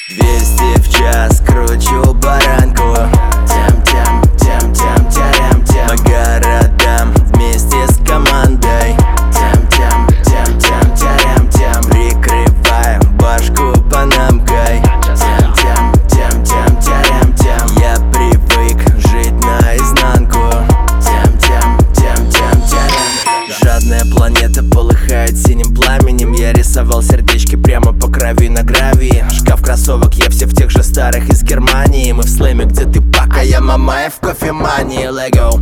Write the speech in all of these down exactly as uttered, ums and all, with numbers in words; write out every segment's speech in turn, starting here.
Двести в час, кручу баранку. Тям-тям, тям-тям, тярям-тям. По городам вместе с командой. Тям-тям, тям-тям, тярям-тям. Прикрываю башку панамкой. Тям-тям, тям-тям, тярям-тям. Я привык жить наизнанку. Тям-тям, тям-тям, тярям. Жадная планета полыхает синим пламенем. Я рисовал сердечки прямо по крови на гравии. Шкаф кроссовок, я все в тех же старых из Германии. Мы в слэме, где ты пака, я Мамаев в кофемании. Лего,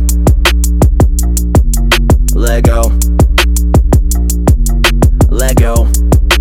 Лего, Лего.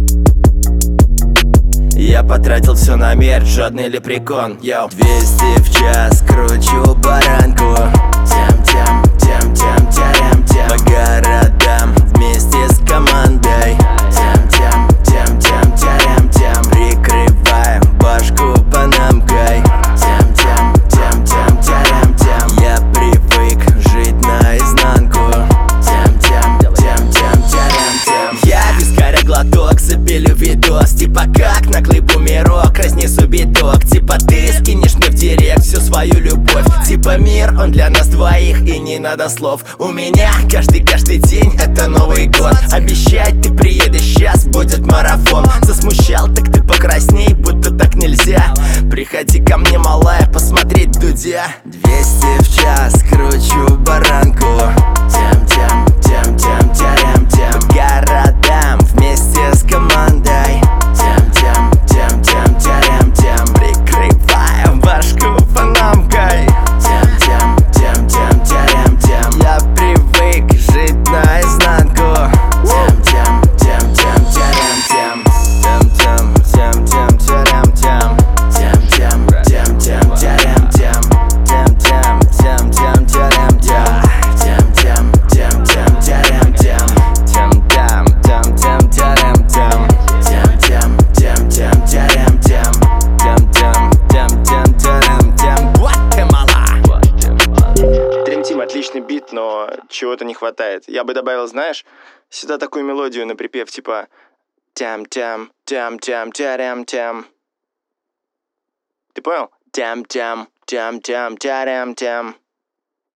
Я потратил все на мерч, жадный лепрекон. Йоу. Двести в час, кручу баранку. Тям-тям, тям-тям, тярям-тям. По городам вместе с командой. Тям-тям, тям-тям, тярям-тям. Прикрываю башку панамкой. Тям-тям, тям-тям, тярям-тям. Я привык жить наизнанку. Тям-тям, тям-тям, тярям-тям. Я вискаря глоток, запилю видос. Типа как на клип бумерок, разнесу биток. Типа ты скинешь мне в директ всю свою любовь. Типа мир, он для нас двоих и не надо слов. У меня каждый-каждый день это Новый год. Обещать ты приедешь, сейчас будет марафон. Засмущал, так ты покрасней, будто так нельзя. Приходи ко мне, малая, посмотреть Дудя. Двести в час, кручу баранку. Тям-тям, тям-тям, тярям-тям. По городам вместе с командой. Тям-тям, тям-тям, тярям-тям. Прикрываю башку панамкой. Тям-тям, тям-тям, тярям-тям. Я привык жить наизнанку. Тям-тям, тям-тям, тярям-тям. Тям-тям, тям-тям, тярям-тям. Тям-тям, тям-тям, тярям-тям. Тям-тям, тям-тям, тярям-тям. Тям-тям, тям-тям, тярям-тям. Тям-тям, тям-тям, тярям-тям. Тям-тям, тям-тям, тярям-тям. Тям-тям, тям-тям, тярям-тям. Гватемала. Dream Team отличный бит, но чего-то не хватает. Я бы добавил, знаешь, сюда такую мелодию на припев, типа тям-тям, тям-тям, тярям-тям. Ты понял? Тям-тям, тям-тям, тярям-тям.